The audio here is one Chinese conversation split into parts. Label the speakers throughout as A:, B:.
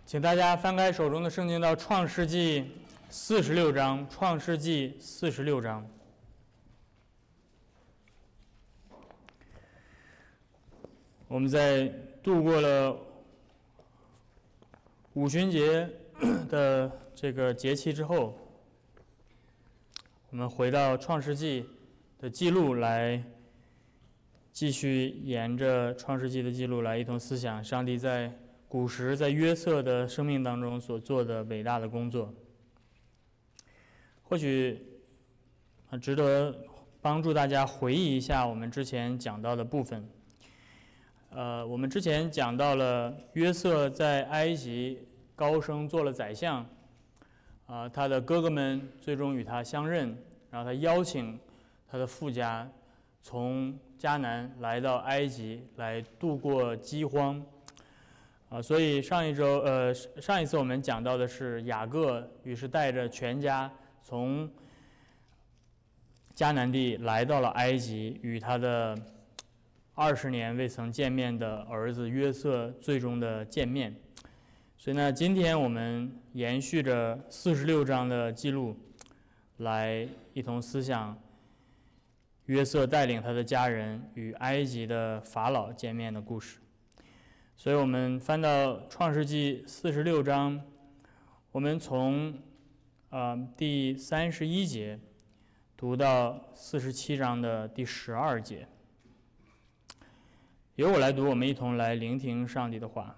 A: 请大家翻开手中的圣经到创世纪46章，创世纪46章。我们在度过了五旬节的这个节期之后，我们回到创世纪的记录来继续沿着创世纪的记录来一同思想上帝在古时在约瑟的生命当中所做的伟大的工作。或许值得帮助大家回忆一下我们之前讲到的部分。我们之前讲到了约瑟在埃及高升做了宰相，他的哥哥们最终与他相认，然后他邀请他的父家从迦南来到埃及来度过饥荒。所以上一次我们讲到的是雅各于是带着全家从迦南地来到了埃及，与他的20年未曾见面的儿子约瑟最终的见面。所以呢，今天我们延续着46章的记录来一同思想约瑟带领他的家人与埃及的法老见面的故事。所以我们翻到创世纪46章，我们从第31节读到47章的第12节。由我来读，我们一同来聆听上帝的话。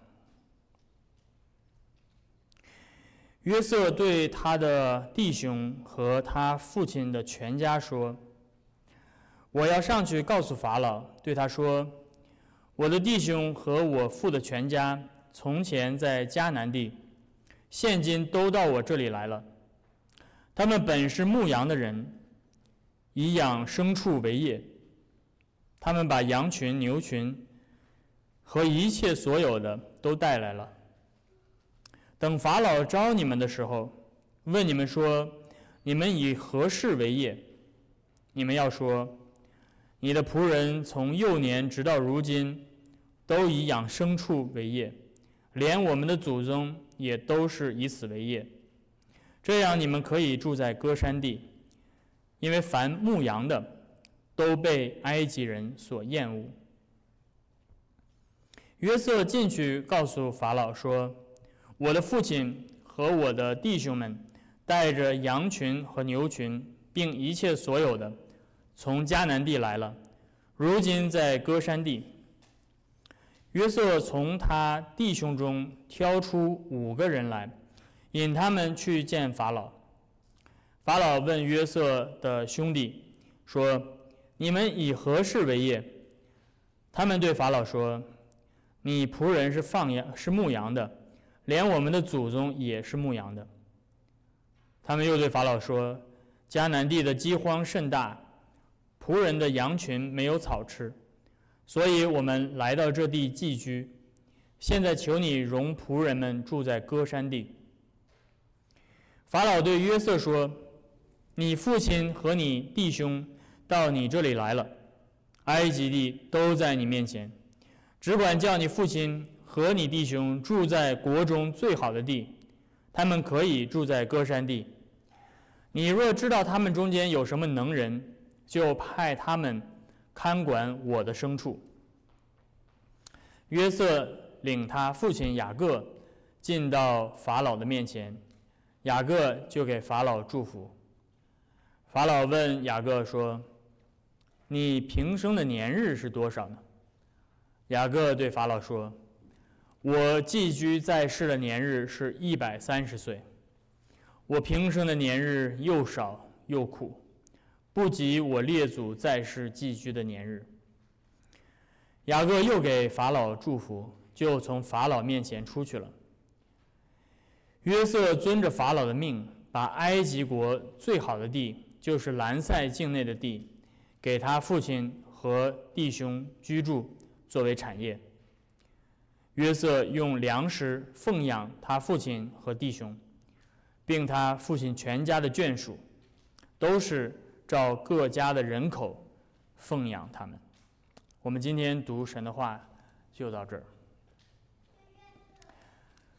A: 约瑟对他的弟兄和他父亲的全家说：我要上去告诉法老，对他说，我的弟兄和我父的全家从前在迦南地，现今都到我这里来了。他们本是牧羊的人，以养牲畜为业。他们把羊群、牛群和一切所有的都带来了。等法老招你们的时候，问你们说，你们以何事为业？你们要说，你的仆人从幼年直到如今都以养牲畜为业，连我们的祖宗也都是以此为业。这样你们可以住在歌珊地，因为凡牧羊的都被埃及人所厌恶。约瑟进去告诉法老说，我的父亲和我的弟兄们带着羊群和牛群，并一切所有的，从迦南地来了，如今在歌珊地。约瑟从他弟兄中挑出5个人来，引他们去见法老。法老问约瑟的兄弟说，你们以何事为业？他们对法老说，你仆人是牧羊的，连我们的祖宗也是牧羊的。他们又对法老说，迦南地的饥荒甚大，仆人的羊群没有草吃，所以我们来到这地寄居。现在求你容仆人们住在歌珊地。法老对约瑟说，你父亲和你弟兄到你这里来了，埃及地都在你面前，只管叫你父亲和你弟兄住在国中最好的地，他们可以住在歌珊地。你若知道他们中间有什么能人，就派他们看管我的牲畜。约瑟领他父亲雅各进到法老的面前，雅各就给法老祝福。法老问雅各说，你平生的年日是多少呢？雅各对法老说，我寄居在世的年日是130岁，我平生的年日又少又苦，不及我列祖在世寄居的年日。雅各又给法老祝福，就从法老面前出去了。约瑟遵着法老的命，把埃及国最好的地，就是兰塞境内的地，给他父亲和弟兄居住，作为产业。约瑟用粮食奉养他父亲和弟兄，并他父亲全家的眷属，都是照各家的人口奉养他们。我们今天读神的话就到这儿。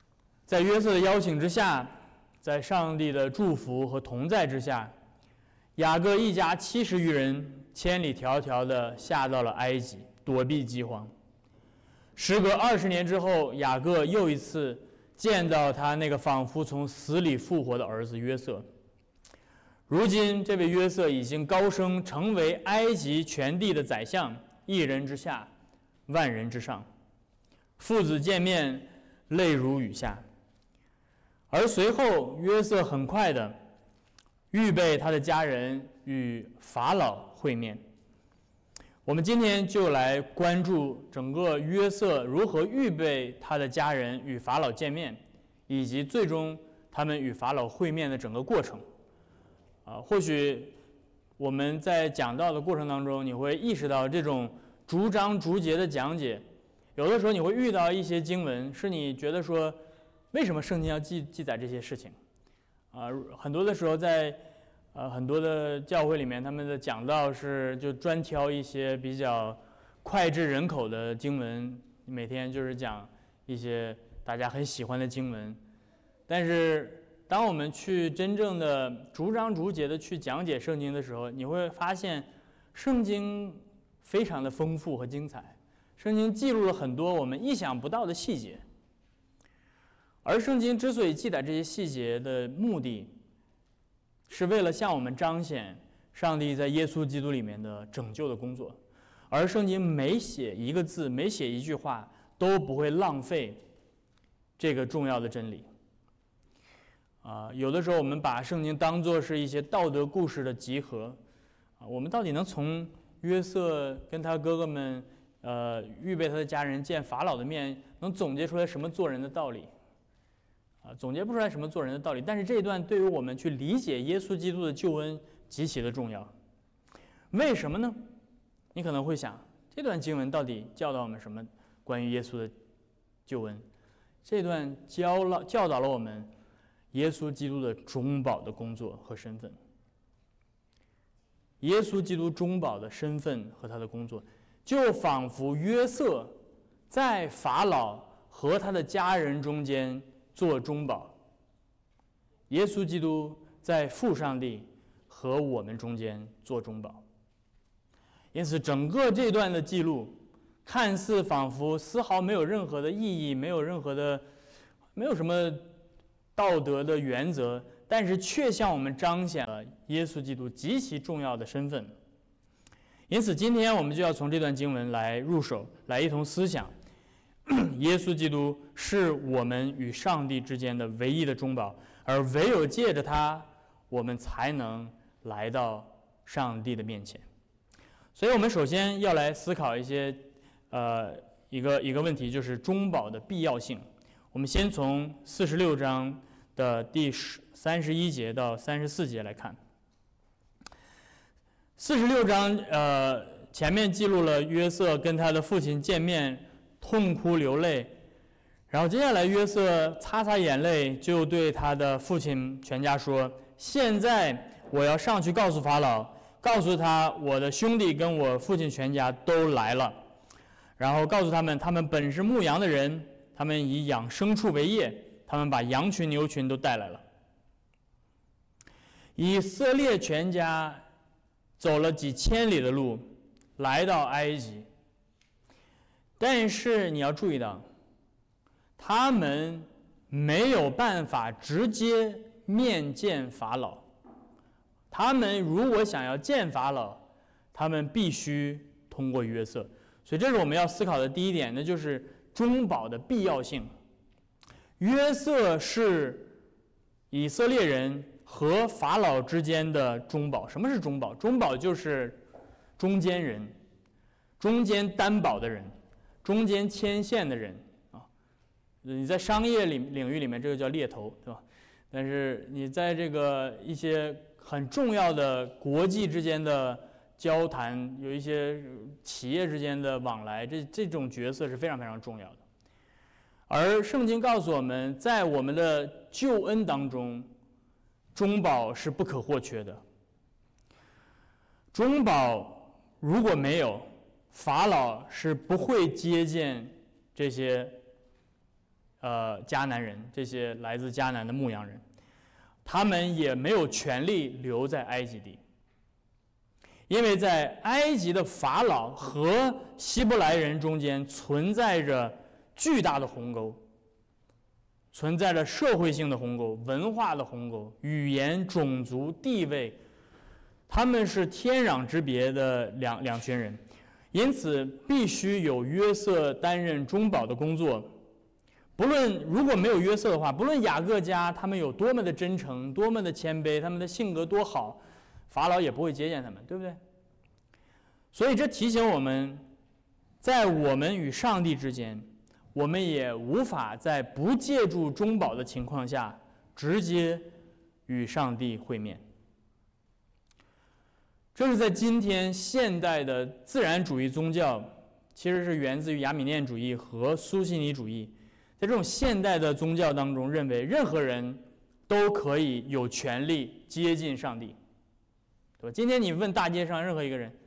A: 在约瑟的邀请之下，在上帝的祝福和同在之下，雅各一家70余人千里迢迢地下到了埃及，躲避饥荒。时隔20年之后，雅各又一次见到他那个仿佛从死里复活的儿子约瑟。如今这位约瑟已经高升，成为埃及全地的宰相，一人之下，万人之上。父子见面，泪如雨下。而随后约瑟很快的预备他的家人与法老会面。我们今天就来关注整个约瑟如何预备他的家人与法老见面，以及最终他们与法老会面的整个过程。或许我们在讲道的过程当中，你会意识到这种逐章逐节的讲解，有的时候你会遇到一些经文，是你觉得说，为什么圣经要记载这些事情？很多的时候在很多的教会里面，他们的讲道是就专挑一些比较脍炙人口的经文，每天就是讲一些大家很喜欢的经文。但是当我们去真正的逐章逐节的去讲解圣经的时候，你会发现圣经非常的丰富和精彩，圣经记录了很多我们意想不到的细节。而圣经之所以记载这些细节的目的，是为了向我们彰显上帝在耶稣基督里面的拯救的工作。而圣经每写一个字，每写一句话，都不会浪费这个重要的真理。有的时候我们把圣经当作是一些道德故事的集合，我们到底能从约瑟跟他哥哥们预备他的家人见法老的面，能总结出来什么做人的道理？总结不出来什么做人的道理，但是这一段对于我们去理解耶稣基督的救恩极其的重要。为什么呢？你可能会想，这段经文到底教导我们什么关于耶稣的救恩？这段教导了我们耶稣基督的中保的工作和身份。耶稣基督中保的身份和他的工作，就仿佛约瑟在法老和他的家人中间做中保，耶稣基督在父上帝和我们中间做中保。因此整个这段的记录看似仿佛丝毫没有任何的意义，没有什么道德的原则，但是却向我们彰显了耶稣基督极其重要的身份。因此今天我们就要从这段经文来入手，来一同思想耶稣基督是我们与上帝之间的唯一的中保，而唯有借着他，我们才能来到上帝的面前。所以我们首先要来思考一些一个问题，就是中保的必要性。我们先从46章的第31节到34节来看。46章前面记录了约瑟跟他的父亲见面，痛哭流泪，然后接下来约瑟擦擦眼泪，就对他的父亲全家说：现在我要上去告诉法老，告诉他我的兄弟跟我父亲全家都来了，然后告诉他们，他们本是牧羊的人，他们以养牲畜为业，他们把羊群牛群都带来了。以色列全家走了几千里的路来到埃及，但是你要注意到，他们没有办法直接面见法老。他们如果想要见法老，他们必须通过约瑟。所以这是我们要思考的第一点，那就是中保的必要性。约瑟是以色列人和法老之间的中保。什么是中保？中保就是中间人，中间担保的人，中间牵线的人啊。你在商业领域里面，这个叫猎头，对吧？但是你在这个一些很重要的国际之间的交谈，有一些企业之间的往来，这种角色是非常非常重要的。而圣经告诉我们，在我们的救恩当中，中保是不可或缺的。中保如果没有，法老是不会接见这些迦南人，这些来自迦南的牧羊人，他们也没有权利留在埃及地，因为在埃及的法老和希伯来人中间存在着巨大的鸿沟，存在着社会性的鸿沟、文化的鸿沟、语言、种族、地位，他们是天壤之别的两群人，因此必须有约瑟担任中保的工作。如果没有约瑟的话，不论雅各家他们有多么的真诚、多么的谦卑，他们的性格多好，法老也不会接见他们，对不对？所以这提醒我们，在我们与上帝之间，我们也无法在不借助中保的情况下直接与上帝会面。这是在今天现代的自然主义宗教，其实是源自于亚米念主义和苏西尼主义。在这种现代的宗教当中，认为任何人都可以有权利接近上帝，对吧？今天你问大街上任何一个人，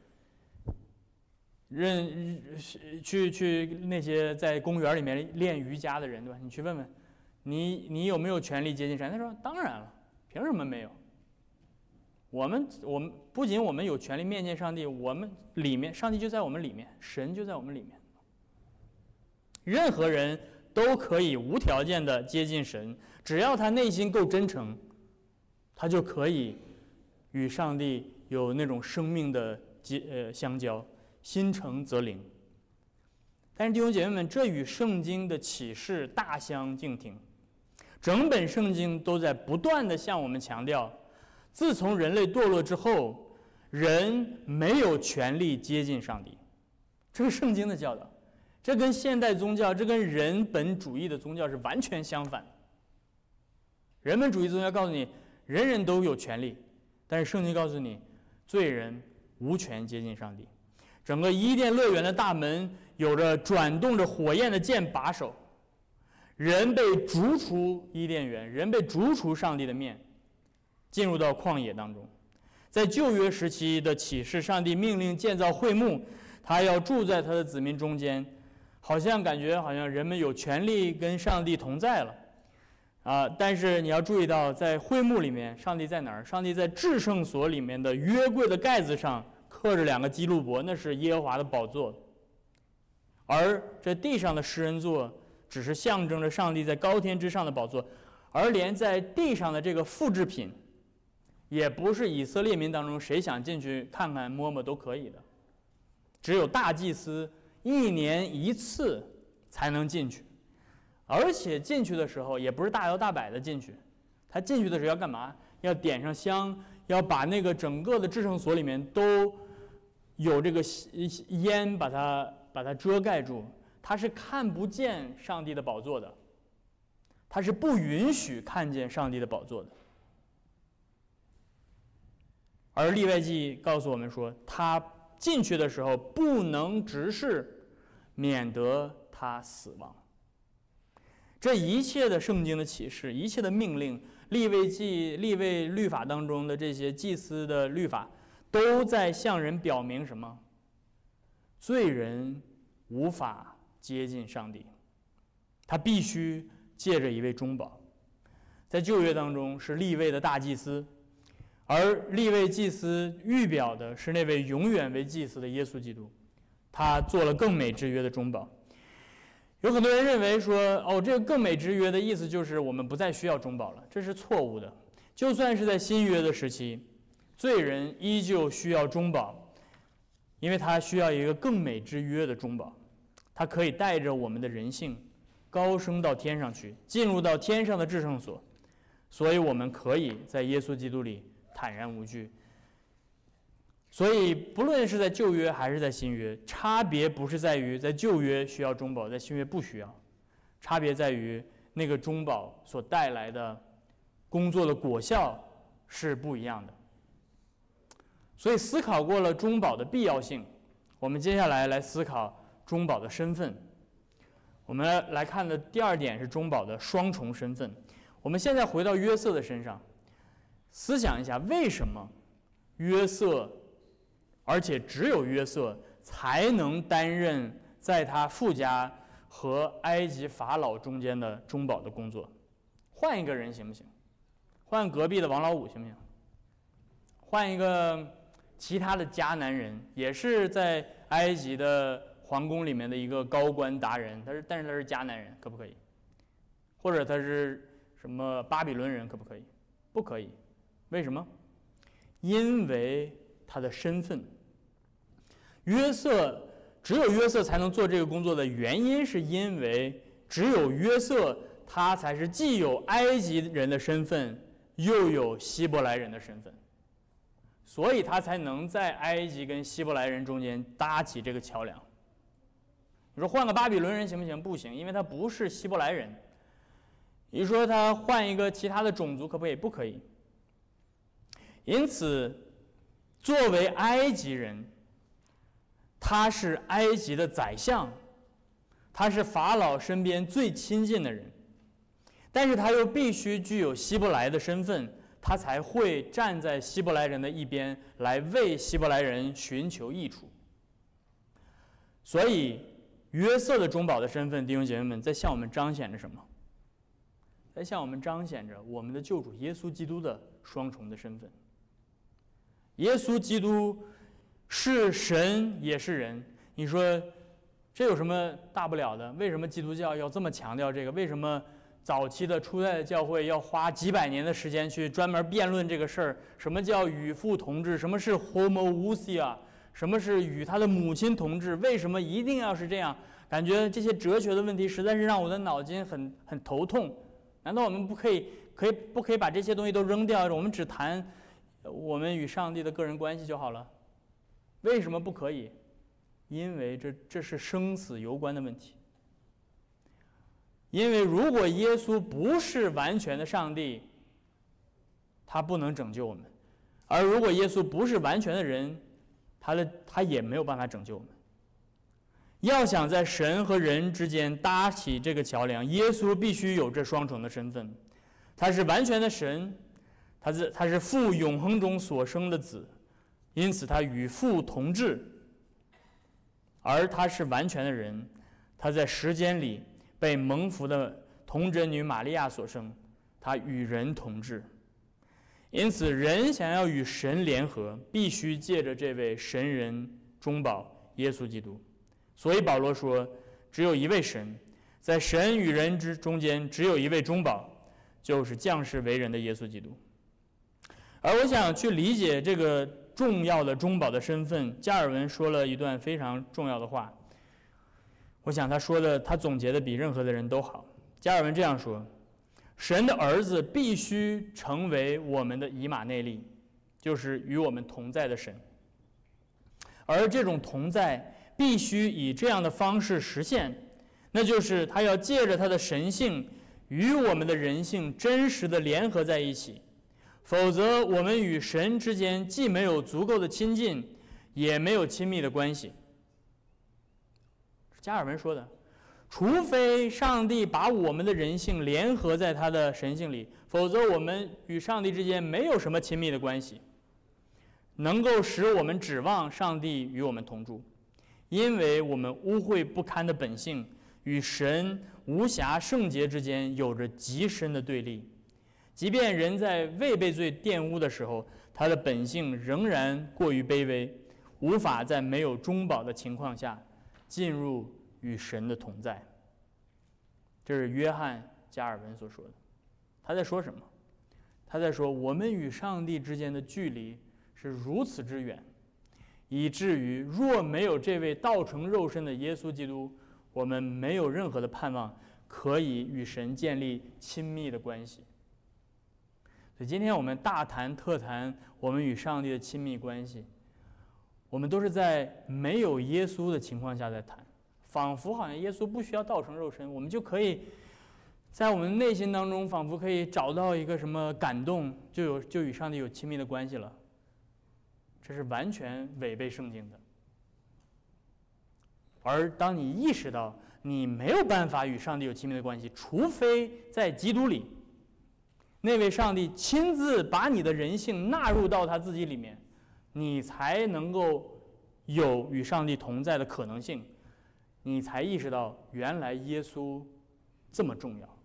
A: 去那些在公园里面练瑜伽的人，对吧？你去问问，你有没有权利接近上帝？他说当然了，凭什么没有？我们不仅我们有权利面见上帝，我们里面上帝就在我们里面，神就在我们里面，任何人都可以无条件的接近神，只要他内心够真诚，他就可以与上帝有那种生命的相交，心诚则灵。但是弟兄姐妹们，这与圣经的启示大相径庭。整本圣经都在不断的向我们强调，自从人类堕落之后，人没有权利接近上帝，这是圣经的教导。这跟现代宗教，这跟人本主义的宗教是完全相反。人本主义宗教告诉你，人人都有权利，但是圣经告诉你，罪人无权接近上帝。整个伊甸乐园的大门有着转动着火焰的剑把守，人被逐出伊甸园，人被逐出上帝的面，进入到旷野当中。在旧约时期的启示，上帝命令建造会幕，他要住在他的子民中间，好像感觉人们有权利跟上帝同在了，但是你要注意到，在会幕里面，上帝在哪儿？上帝在至圣所里面的约柜的盖子上刻着2个基路伯，那是耶和华的宝座，而这地上的施恩座只是象征着上帝在高天之上的宝座，而连在地上的这个复制品，也不是以色列民当中谁想进去看看摸摸都可以的，只有大祭司1年1次才能进去，而且进去的时候也不是大摇大摆的进去，他进去的时候要干嘛？要点上香，要把那个整个的至圣所里面都有这个烟把它遮盖住，他是看不见上帝的宝座的，他是不允许看见上帝的宝座的。而利未记告诉我们说，他进去的时候不能直视，免得他死亡。这一切的圣经的启示，一切的命令，利未律法当中的这些祭司的律法，都在向人表明什么？罪人无法接近上帝，他必须借着一位中保。在旧约当中是利未的大祭司，而利未祭司预表的是那位永远为祭司的耶稣基督，他做了更美之约的中保。有很多人认为说，这个更美之约的意思就是我们不再需要中保了，这是错误的。就算是在新约的时期，罪人依旧需要中保，因为他需要一个更美之约的中保，他可以带着我们的人性高升到天上去，进入到天上的至圣所，所以我们可以在耶稣基督里坦然无惧。所以不论是在旧约还是在新约，差别不是在于在旧约需要中保，在新约不需要，差别在于那个中保所带来的工作的果效是不一样的。所以思考过了中保的必要性，我们接下来思考中保的身份。我们来看的第2点是中保的双重身份。我们现在回到约瑟的身上，思想一下，为什么约瑟，而且只有约瑟才能担任在他父家和埃及法老中间的中保的工作。换一个人行不行？换隔壁的王老五行不行？换一个其他的迦南人，也是在埃及的皇宫里面的一个高官达人，但是他是迦南人，可不可以？或者他是什么巴比伦人，可不可以？不可以。为什么？因为他的身份。只有约瑟才能做这个工作的原因，是因为只有约瑟，他才是既有埃及人的身份，又有希伯来人的身份，所以他才能在埃及跟希伯来人中间搭起这个桥梁。你说换个巴比伦人行不行？不行，因为他不是希伯来人。你说他换一个其他的种族可不可以？不可以。因此，作为埃及人，他是埃及的宰相，他是法老身边最亲近的人，但是他又必须具有希伯来的身份，他才会站在希伯来人的一边，来为希伯来人寻求益处。所以约瑟的中保的身份，弟兄姐妹们，在向我们彰显着什么？在向我们彰显着我们的救主耶稣基督的双重的身份。耶稣基督是神也是人，你说这有什么大不了的？为什么基督教要这么强调这个？为什么早期的初代的教会要花几百年的时间去专门辩论这个事儿？什么叫与父同治？什么是 homoousia？ 什么是与他的母亲同治？为什么一定要是这样？感觉这些哲学的问题实在是让我的脑筋很头痛。难道我们不可以把这些东西都扔掉？我们只谈我们与上帝的个人关系就好了？为什么不可以？因为这是生死攸关的问题。因为如果耶稣不是完全的上帝，他不能拯救我们；而如果耶稣不是完全的人，他也没有办法拯救我们。要想在神和人之间搭起这个桥梁，耶稣必须有这双重的身份。他是完全的神，他是父永恒中所生的子，因此他与父同治；而他是完全的人，他在时间里被蒙福的童贞女玛利亚所生，他与人同治。因此，人想要与神联合，必须借着这位神人中保耶稣基督。所以保罗说，只有一位神，在神与人中间只有一位中保，就是降世为人的耶稣基督。而我想去理解这个重要的中保的身份，加尔文说了一段非常重要的话，我想他总结的比任何的人都好。加尔文这样说：神的儿子必须成为我们的以马内利，就是与我们同在的神，而这种同在必须以这样的方式实现，那就是他要借着他的神性与我们的人性真实的联合在一起，否则我们与神之间既没有足够的亲近，也没有亲密的关系。是加尔文说的，除非上帝把我们的人性联合在他的神性里，否则我们与上帝之间没有什么亲密的关系，能够使我们指望上帝与我们同住。因为我们污秽不堪的本性与神无瑕圣洁之间有着极深的对立，即便人在未被罪玷污的时候，他的本性仍然过于卑微，无法在没有中保的情况下进入与神的同在。这是约翰·加尔文所说的。他在说什么？他在说我们与上帝之间的距离是如此之远，以至于若没有这位道成肉身的耶稣基督，我们没有任何的盼望可以与神建立亲密的关系。所以今天我们大谈特谈我们与上帝的亲密关系，我们都是在没有耶稣的情况下在谈，仿佛好像耶稣不需要道成肉身，我们就可以在我们内心当中仿佛可以找到一个什么感动，就与上帝有亲密的关系了。这是完全违背圣经的。而当你意识到你没有办法与上帝有亲密的关系，除非在基督里，那位上帝亲自把你的人性纳入到他自己里面，你才能够有与上帝同在的可能性。 你才意识到原来耶稣这么重要。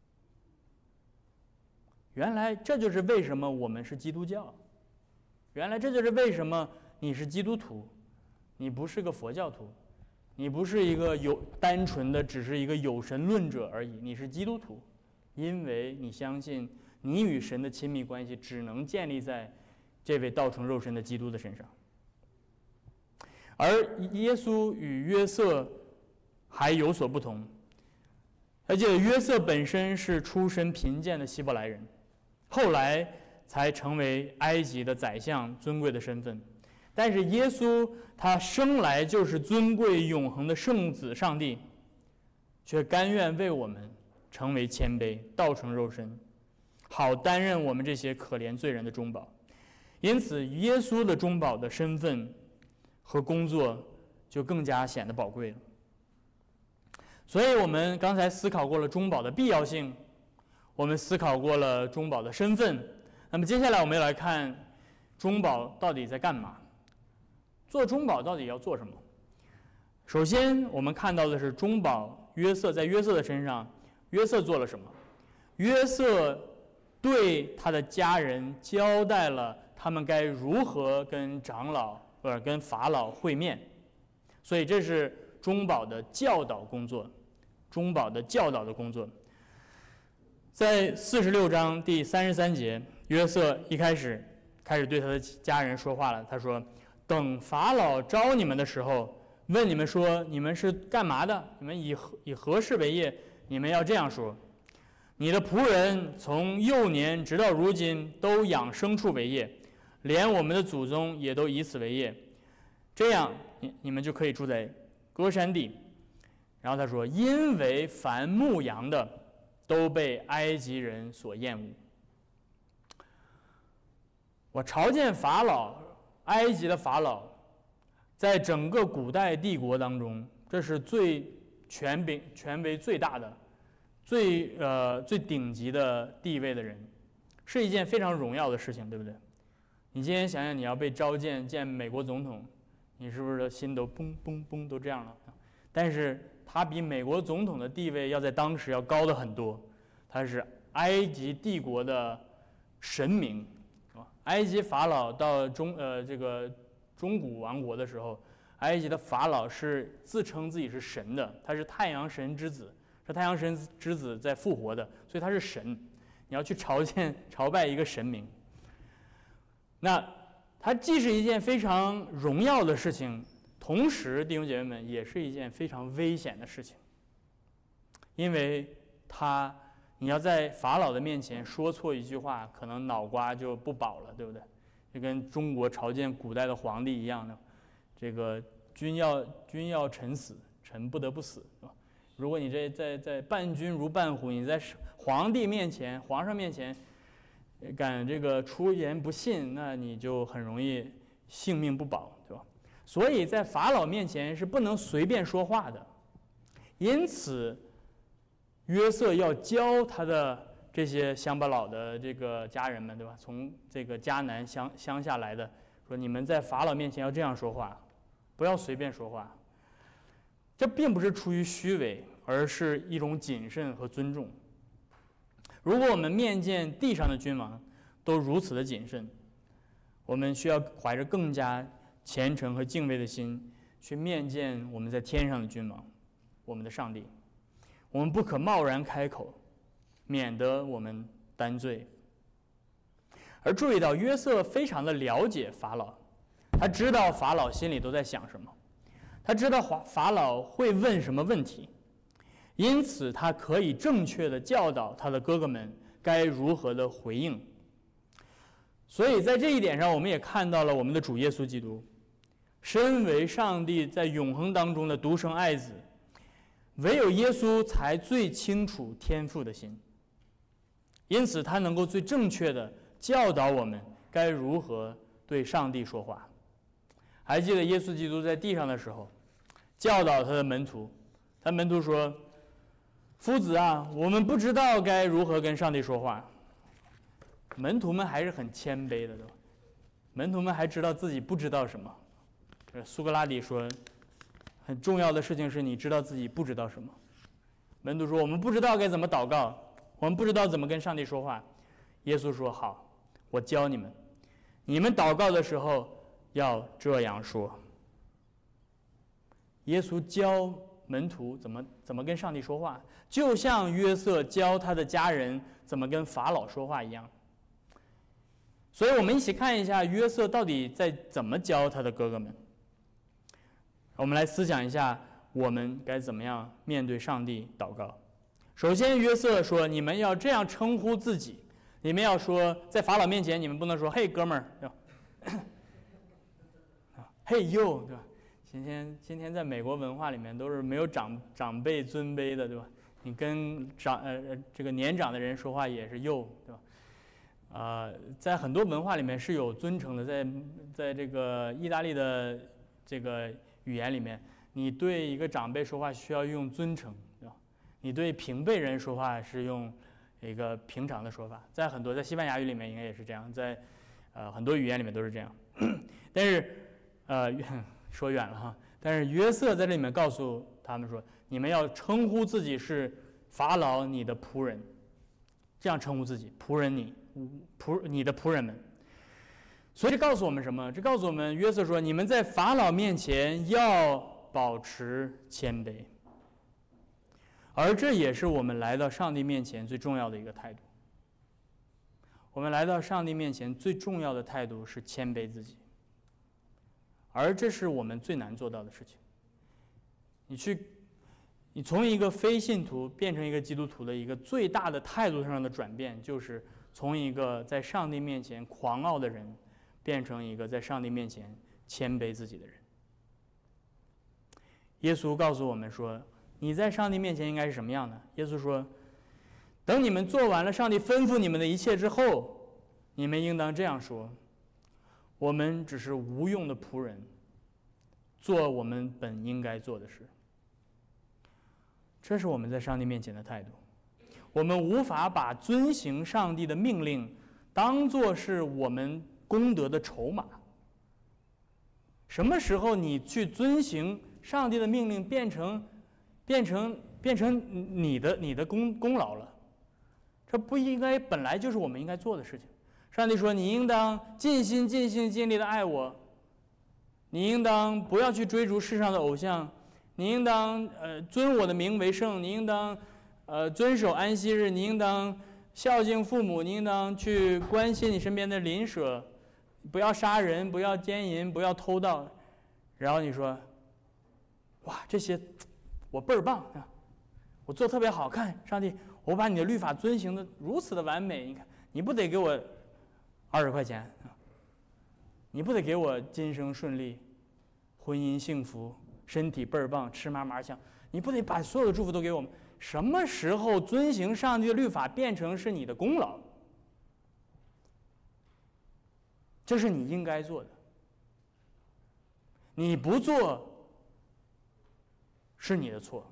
A: 原来这就是为什么我们是基督教，原来这就是为什么你是基督徒，你不是个佛教徒，你不是一个单纯的只是一个有神论者而已，你是基督徒，因为你相信你与神的亲密关系只能建立在这位道成肉身的基督的身上。而耶稣与约瑟还有所不同，而且约瑟本身是出身贫贱的希伯来人，后来才成为埃及的宰相，尊贵的身份。但是耶稣他生来就是尊贵永恒的圣子上帝，却甘愿为我们成为谦卑，道成肉身，好担任我们这些可怜罪人的中保。因此耶稣的中保的身份和工作就更加显得宝贵了。所以我们刚才思考过了中保的必要性，我们思考过了中保的身份，那么接下来我们要来看中保到底在干嘛，做中保到底要做什么。首先我们看到的是中保约瑟，在约瑟的身上，约瑟做了什么？约瑟对他的家人交代了他们该如何跟长老跟法老会面，所以这是中保的教导工作。中保的教导的工作，在46章第33节，约瑟一开始对他的家人说话了。他说：“等法老招你们的时候，问你们说你们是干嘛的？你们以何事为业？你们要这样说：你的仆人从幼年直到如今都养牲畜为业，连我们的祖宗也都以此为业。这样你们就可以住在歌珊地。”然后他说：“因为凡牧羊的都被埃及人所厌恶。”我朝见法老，埃及的法老，在整个古代帝国当中，这是最权威最大的、最顶级的地位的人，是一件非常荣耀的事情，对不对？你今天想想，你要被召见美国总统，你是不是心都嘣嘣嘣都这样了？但是他比美国总统的地位要在当时要高的很多，他是埃及帝国的神明。埃及法老到中古王国的时候，埃及的法老是自称自己是神的，他是太阳神之子，是太阳神之子在复活的，所以他是神。你要去朝拜一个神明，那它既是一件非常荣耀的事情，同时弟兄姐妹们也是一件非常危险的事情，因为你要在法老的面前说错一句话，可能脑瓜就不保了，对不对？就跟中国朝见古代的皇帝一样的，这个君要臣死，臣不得不死，是吧？如果你在伴君如伴虎，你在皇上面前敢这个出言不信，那你就很容易性命不保，对吧？所以在法老面前是不能随便说话的。因此约瑟要教他的这些乡巴佬的这个家人们，对吧？从这个迦南乡下来的，说你们在法老面前要这样说话，不要随便说话。这并不是出于虚伪，而是一种谨慎和尊重。如果我们面见地上的君王都如此的谨慎，我们需要怀着更加虔诚和敬畏的心去面见我们在天上的君王，我们的上帝。我们不可贸然开口，免得我们担罪。而注意到约瑟非常的了解法老，他知道法老心里都在想什么，他知道法老会问什么问题，因此他可以正确的教导他的哥哥们该如何的回应。所以在这一点上，我们也看到了我们的主耶稣基督，身为上帝在永恒当中的独生爱子，唯有耶稣才最清楚天父的心，因此他能够最正确的教导我们该如何对上帝说话。还记得耶稣基督在地上的时候教导他的门徒，他门徒说：“夫子啊，我们不知道该如何跟上帝说话。”门徒们还是很谦卑的，对吧？门徒们还知道自己不知道什么。苏格拉底说：“ 很重要的事情是你知道自己不知道什么。门徒说：“我们不知道该怎么祷告，我们不知道怎么跟上帝说话。”耶稣说：“好，我教你们，你们祷告的时候要这样说。”耶稣教门徒怎么跟上帝说话，就像约瑟教他的家人怎么跟法老说话一样。所以我们一起看一下约瑟到底在怎么教他的哥哥们。我们来思想一下，我们该怎么样面对上帝祷告。首先，约瑟说：“你们要这样称呼自己，你们要说，在法老面前，你们不能说‘嘿，哥们儿’，对吧？嘿呦，对吧？今天在美国文化里面都是没有长辈尊卑的，对吧？你跟这个年长的人说话也是呦，对吧？在很多文化里面是有尊称的，在这个意大利的这个语言里面，你对一个长辈说话需要用尊称，对吧？你对平辈人说话是用一个平常的说法。在西班牙语里面应该也是这样，在很多语言里面都是这样。但是说远了哈。但是约瑟在这里面告诉他们说，你们要称呼自己是法老你的仆人，这样称呼自己，仆人你的仆人们。所以这告诉我们什么？这告诉我们约瑟说，你们在法老面前要保持谦卑，而这也是我们来到上帝面前最重要的一个态度。我们来到上帝面前最重要的态度是谦卑自己，而这是我们最难做到的事情。你从一个非信徒变成一个基督徒的一个最大的态度上的转变，就是从一个在上帝面前狂傲的人变成一个在上帝面前谦卑自己的人。耶稣告诉我们说，你在上帝面前应该是什么样的？耶稣说，等你们做完了上帝吩咐你们的一切之后，你们应当这样说：我们只是无用的仆人，做我们本应该做的事。这是我们在上帝面前的态度。我们无法把遵行上帝的命令当作是我们功德的筹码。什么时候你去遵行上帝的命令变成你的功劳了？这不应该本来就是我们应该做的事情。上帝说，你应当尽心尽性尽力的爱我，你应当不要去追逐世上的偶像，你应当尊我的名为圣，你应当遵守安息日，你应当孝敬父母，你应当去关心你身边的邻舍，不要杀人，不要奸淫，不要偷盗。然后你说，哇，这些我倍儿棒啊，我做特别好看，上帝，我把你的律法遵行的如此的完美，你看你不得给我20块钱啊？你不得给我今生顺利，婚姻幸福，身体倍儿棒，吃嘛嘛香？你不得把所有的祝福都给我们？什么时候遵行上帝的律法变成是你的功劳？这是你应该做的。你不做是你的错，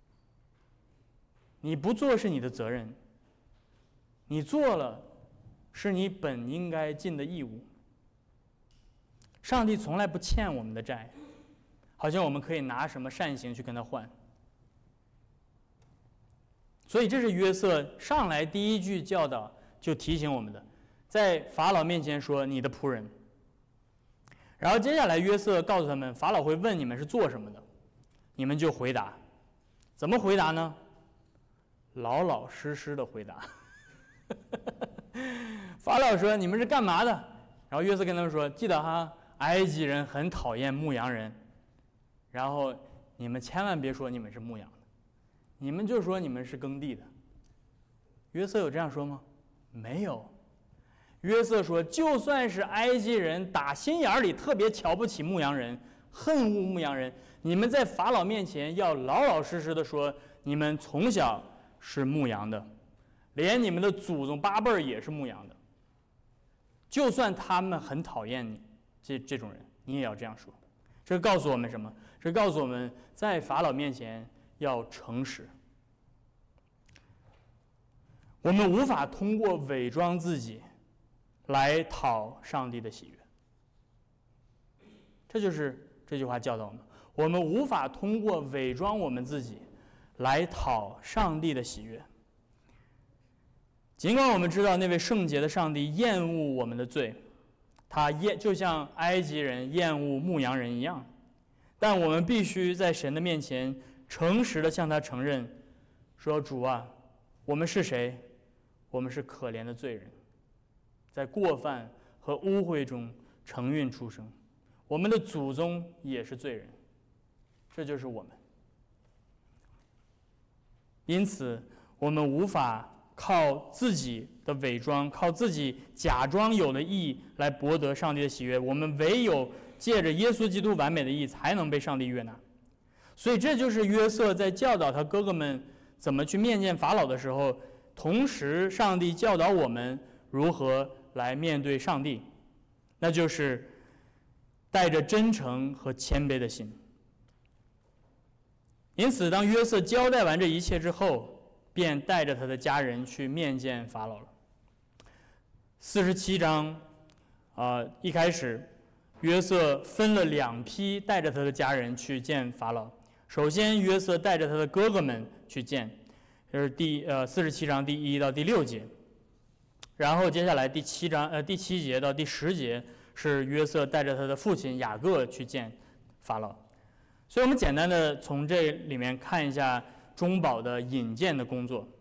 A: 你不做是你的责任，你做了是你本应该尽的义务。上帝从来不欠我们的债，好像我们可以拿什么善行去跟他换。所以这是约瑟上来第一句教导就提醒我们的，在法老面前说你的仆人。然后接下来约瑟告诉他们，法老会问你们是做什么的，你们就回答。怎么回答呢？老老实实的回答。法老说，你们是干嘛的？然后约瑟跟他们说，记得哈，埃及人很讨厌牧羊人，然后你们千万别说你们是牧羊的，你们就说你们是耕地的。约瑟有这样说吗？没有。约瑟说，就算是埃及人打心眼里特别瞧不起牧羊人，恨恶牧羊人，你们在法老面前要老老实实的说，你们从小是牧羊的，连你们的祖宗8辈也是牧羊的。就算他们很讨厌你这种人，你也要这样说。这告诉我们什么？这告诉我们在法老面前要诚实。我们无法通过伪装自己来讨上帝的喜悦。这就是这句话教导我们， 我们无法通过伪装我们自己来讨上帝的喜悦。尽管我们知道那位圣洁的上帝厌恶我们的罪，他就像埃及人厌恶牧羊人一样，但我们必须在神的面前诚实地向他承认，说主啊，我们是谁？我们是可怜的罪人，在过犯和污秽中承运出生，我们的祖宗也是罪人，这就是我们。因此我们无法靠自己的伪装，靠自己假装有的义来博得上帝的喜悦，我们唯有借着耶稣基督完美的义才能被上帝悦纳。所以这就是约瑟在教导他哥哥们怎么去面见法老的时候，同时上帝教导我们如何来面对上帝，那就是带着真诚和谦卑的心。因此当约瑟交代完这一切之后，便带着他的家人去面见法老了。47章一开始约瑟分了2批带着他的家人去见法老。首先约瑟带着他的哥哥们去见，这是47章第1到第6节。然后接下来第7节到第10节是约瑟带着他的父亲雅各去见法老。所以我们简单的从这里面看一下中保的引荐的工作。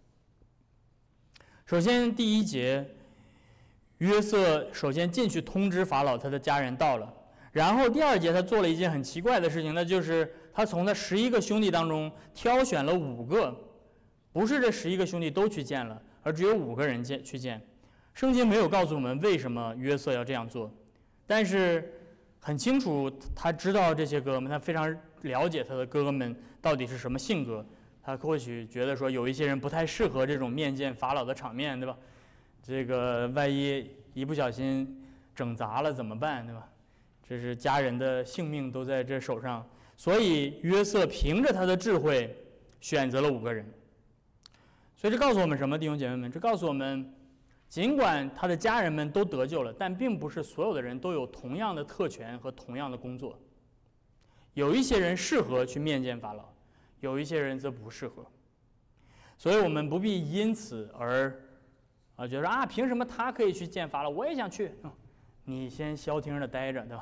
A: 首先第1节，约瑟首先进去通知法老他的家人到了，然后第2节他做了一件很奇怪的事情，那就是他从他11个兄弟当中挑选了5个，不是这11个兄弟都去见了，而只有5个人去见。圣经没有告诉我们为什么约瑟要这样做，但是很清楚他知道这些哥哥们，他非常了解他的哥哥们到底是什么性格。他或许觉得说有一些人不太适合这种面见法老的场面，对吧？这个万一不小心整砸了怎么办，对吧？这是家人的性命都在这手上，所以约瑟凭着他的智慧选择了5个人。所以这告诉我们什么，弟兄姐妹们？这告诉我们，尽管他的家人们都得救了，但并不是所有的人都有同样的特权和同样的工作。有一些人适合去面见法老，有一些人则不适合。所以我们不必因此而觉得凭什么他可以去见法老，我也想去。你先消停的待着，对吧？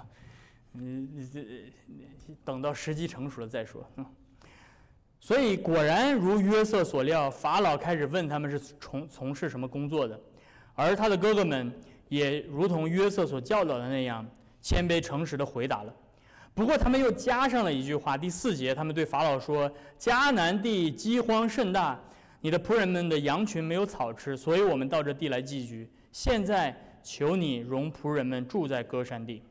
A: 等到时机成熟了再说。所以果然如约瑟所料，法老开始问他们是从事什么工作的，而他的哥哥们也如同约瑟所教导的那样，谦卑诚实的回答了。不过他们又加上了一句话，第4节他们对法老说，迦南地饥荒甚大，你的仆人们的羊群没有草吃，所以我们到这地来寄居，现在求你容仆人们住在歌珊地。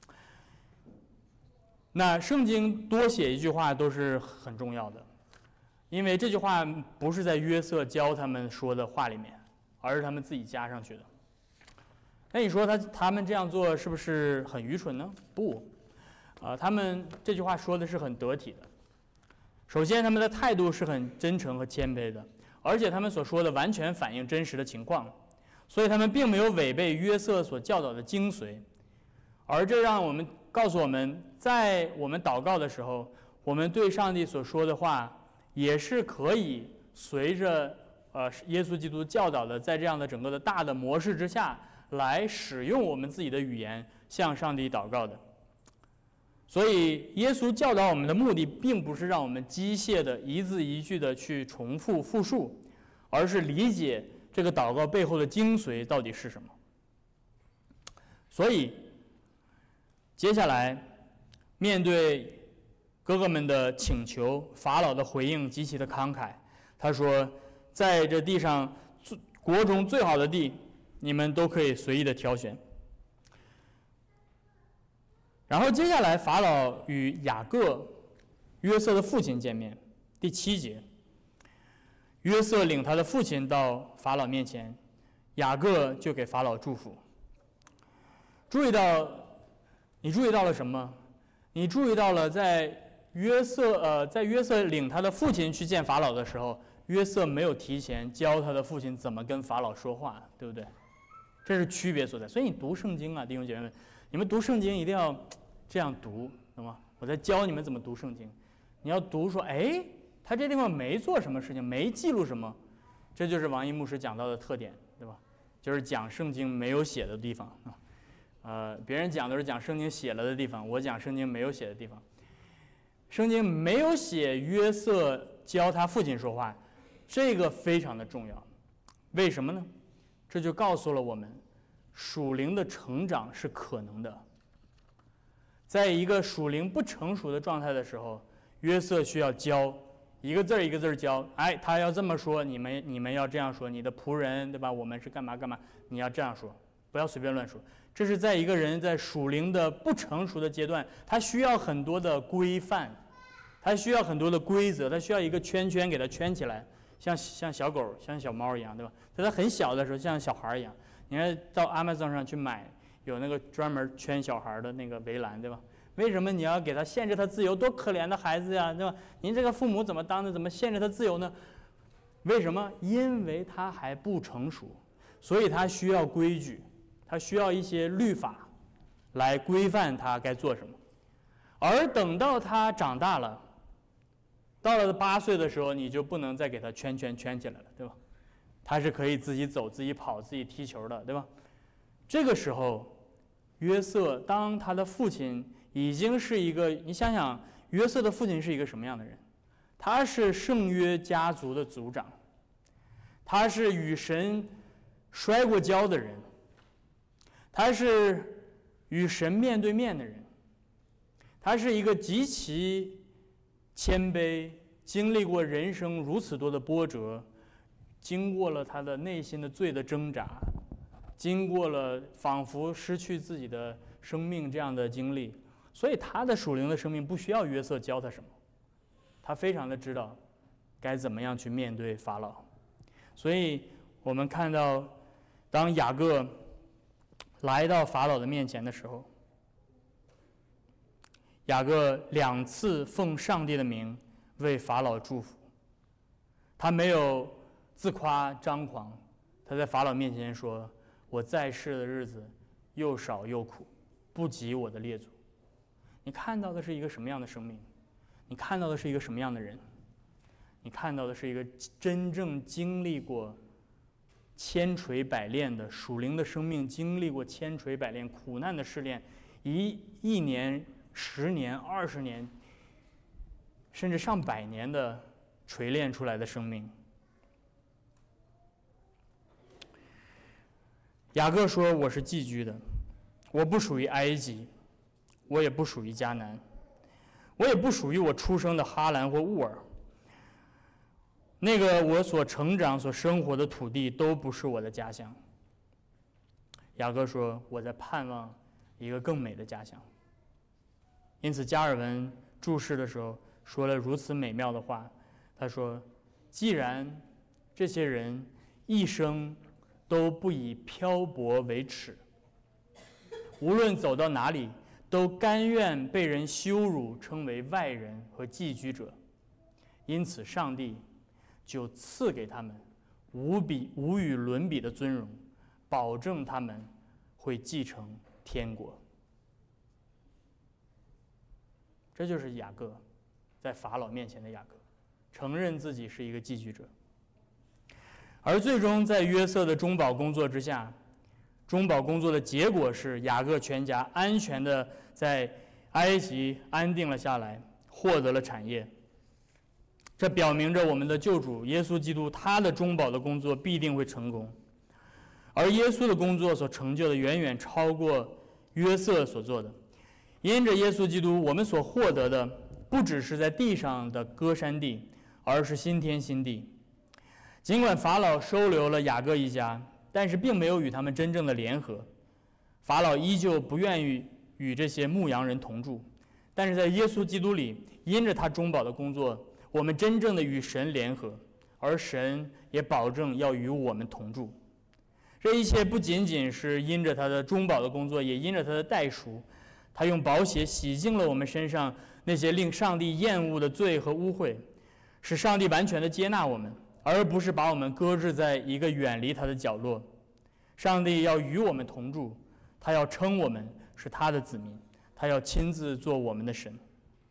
A: 那圣经多写一句话都是很重要的，因为这句话不是在约瑟教他们说的话里面，而是他们自己加上去的。那你说他们这样做是不是很愚蠢呢？不，他们这句话说的是很得体的。首先他们的态度是很真诚和谦卑的，而且他们所说的完全反映真实的情况，所以他们并没有违背约瑟所教导的精髓。而这让我们告诉我们，在我们祷告的时候，我们对上帝所说的话也是可以随着耶稣基督教导的，在这样的整个的大的模式之下来使用我们自己的语言向上帝祷告的。所以耶稣教导我们的目的并不是让我们机械的一字一句的去重复复述，而是理解这个祷告背后的精髓到底是什么。所以接下来面对哥哥们的请求，法老的回应极其的慷慨。他说，在这地上国中最好的地，你们都可以随意的挑选。然后接下来法老与雅各约瑟的父亲见面。第7节，约瑟领他的父亲到法老面前，雅各就给法老祝福。你注意到了什么？你注意到了在约瑟领他的父亲去见法老的时候，约瑟没有提前教他的父亲怎么跟法老说话，对不对？这是区别所在。所以你读圣经啊，弟兄姐妹们，你们读圣经一定要这样读，懂吗？ 我在教你们怎么读圣经。你要读说，哎，他这地方没做什么事情，没记录什么，这就是王一牧师讲到的特点，对吧？就是讲圣经没有写的地方啊。别人讲都是讲圣经写了的地方，我讲圣经没有写的地方。圣经没有写约瑟教他父亲说话，这个非常的重要。为什么呢？这就告诉了我们，属灵的成长是可能的。在一个属灵不成熟的状态的时候，约瑟需要教，一个字儿一个字儿教。哎，他要这么说，你们要这样说，你的仆人，对吧？我们是干嘛干嘛，你要这样说，不要随便乱说。这是在一个人在属灵的不成熟的阶段，他需要很多的规范，他需要很多的规则，他需要一个圈圈给他圈起来，像小狗、像小猫一样，对吧？在他很小的时候，像小孩一样。你看到 Amazon 上去买。有那个专门圈小孩的那个围栏，对吧？为什么你要给他限制他自由？多可怜的孩子呀，对吧？您这个父母怎么当的？怎么限制他自由呢？为什么？因为他还不成熟，所以他需要规矩，他需要一些律法来规范他该做什么。而等到他长大了，到了8岁的时候，你就不能再给他圈起来了，对吧？他是可以自己走、自己跑、自己踢球的，对吧？这个时候，约瑟当他的父亲已经是一个，你想想，约瑟的父亲是一个什么样的人？他是圣约家族的族长，他是与神摔过跤的人，他是与神面对面的人，他是一个极其谦卑，经历过人生如此多的波折，经过了他的内心的罪的挣扎。经过了仿佛失去自己的生命这样的经历，所以他的属灵的生命不需要约瑟教他什么，他非常的知道该怎么样去面对法老。所以我们看到，当雅各来到法老的面前的时候，雅各2次奉上帝的名为法老祝福，他没有自夸张狂，他在法老面前说，我在世的日子又少又苦，不及我的列祖。你看到的是一个什么样的生命？你看到的是一个什么样的人？你看到的是一个真正经历过千锤百炼的属灵的生命，经历过千锤百炼苦难的试炼，一年、10年、20年，甚至上百年的锤炼出来的生命。雅各说，我是寄居的，我不属于埃及，我也不属于迦南，我也不属于我出生的哈兰或乌尔，那个我所成长所生活的土地都不是我的家乡。雅各说，我在盼望一个更美的家乡。因此加尔文注释的时候说了如此美妙的话，他说，既然这些人一生都不以漂泊为耻，无论走到哪里，都甘愿被人羞辱，称为外人和寄居者。因此，上帝就赐给他们无与伦比的尊荣，保证他们会继承天国。这就是雅各在法老面前的雅各，承认自己是一个寄居者。而最终在约瑟的中保工作之下，中保工作的结果是雅各全家安全的在埃及安定了下来，获得了产业。这表明着我们的救主耶稣基督他的中保的工作必定会成功，而耶稣的工作所成就的远远超过约瑟所做的。因着耶稣基督，我们所获得的不只是在地上的歌山地，而是新天新地。尽管法老收留了雅各一家，但是并没有与他们真正的联合，法老依旧不愿意与这些牧羊人同住。但是在耶稣基督里，因着他中保的工作，我们真正的与神联合，而神也保证要与我们同住。这一切不仅仅是因着他的中保的工作，也因着他的代赎，他用宝血洗净了我们身上那些令上帝厌恶的罪和污秽，使上帝完全的接纳我们，而不是把我们搁置在一个远离他的角落。上帝要与我们同住，他要称我们是他的子民，他要亲自做我们的神。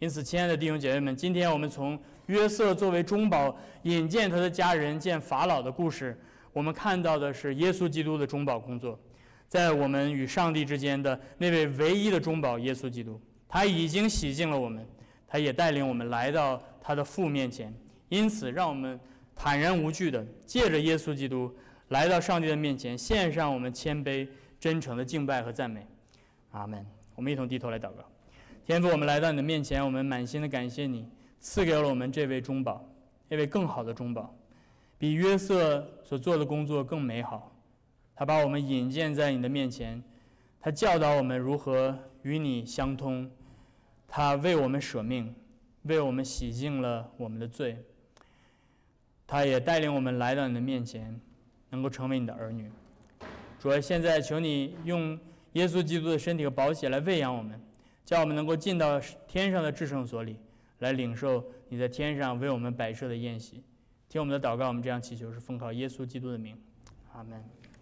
A: 因此，亲爱的弟兄姐妹们，今天我们从约瑟作为中保引荐他的家人见法老的故事，我们看到的是耶稣基督的中保工作，在我们与上帝之间的那位唯一的中保耶稣基督，他已经洗净了我们，他也带领我们来到他的父面前。因此，让我们坦然无惧的借着耶稣基督来到上帝的面前，献上我们谦卑真诚的敬拜和赞美。阿们。我们一同低头来祷告。天父，我们来到你的面前，我们满心的感谢你赐给了我们这位中保，这位更好的中保，比约瑟所做的工作更美好。他把我们引荐在你的面前，他教导我们如何与你相通，他为我们舍命，为我们洗净了我们的罪，他也带领我们来到你的面前，能够成为你的儿女。主啊，现在求你用耶稣基督的身体和宝血来喂养我们，叫我们能够进到天上的至圣所里，来领受你在天上为我们摆设的宴席。听我们的祷告，我们这样祈求是奉靠耶稣基督的名，阿们。